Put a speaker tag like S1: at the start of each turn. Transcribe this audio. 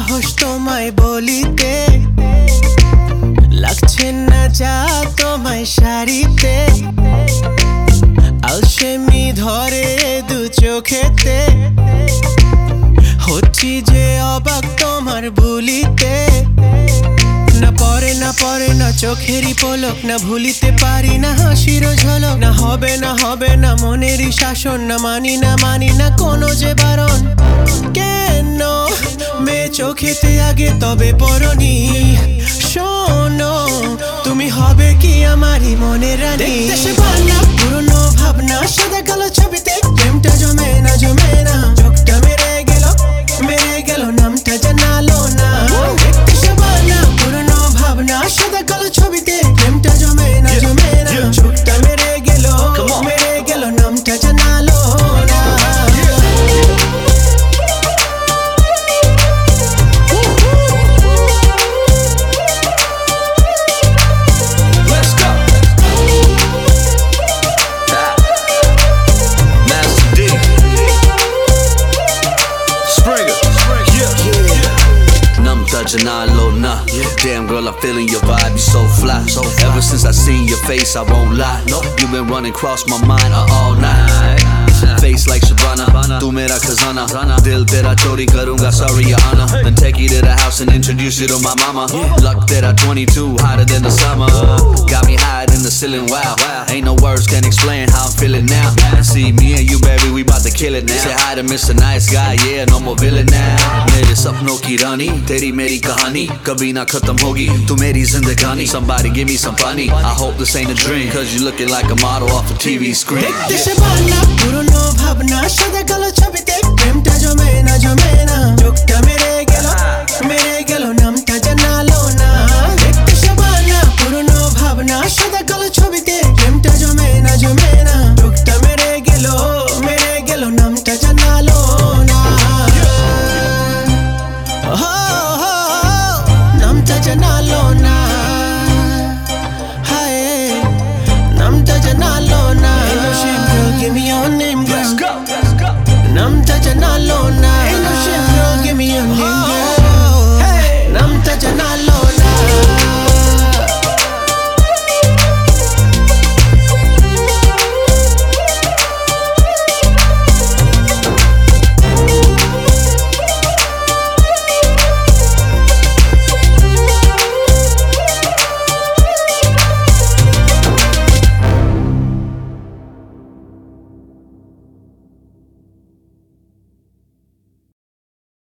S1: সাহস তোমায় বলিতে, লাগছে না যা তোমায় শাড়িতে, আলসেমি ধরে দু চোখেতে, হচ্ছি যে অবাক তোমার ভুলিতে। না পড়ে না চোখেরই পলক, না ভুলিতে পারি না হাসির ঝলক, না হবে না মনেরই শাসন, না মানি না কোনো যে বারণ। কেন মেয়ে চোখেতে আগে তবে পরনি, শোনো তুমি হবে কি আমারই মনের রানী। দেখতে সে ভাবনা পুরনো ভাবনা, সাদা কালো ছবিতে প্রেমটা জমে না চোখটা মেরে গেল নামটা জানালো না। দেখতে সে ভাবনা পুরনো ভাবনা, সাদা কালো ছবিতে প্রেমটা জমে না চোখটা মেরে গেল নামটা জানালো না।
S2: Janalo, nah. Damn girl, I'm feeling your vibe, you so fly. Ever since I seen your face, I won't lie. You've been running across my mind all night. Face like Shabana, tu mera khazana. Dil tera chori karunga, sorry your honor. Then take you to the house and introduce you to my mama. Luck tera 22, hotter than the summer. Got me high in the ceiling, wow. Ain't no words can explain how I'm feeling now. See me and you, baby, we bout to kill it now. Say hi to Mr. Nice Guy, yeah, no more villain now. Mere sapno ki rani, teri meri kahani, kabhi na khatam hogi, tu meri zindagani. Somebody give me some funny, I hope this ain't a dream, cause you looking like a model off a TV screen.
S1: দেখতে সে ভাবনা পুরনো ভাবনা, সাদা কালো ছবিতে প্রেমটা জমে না চোখটা মেরে গেল না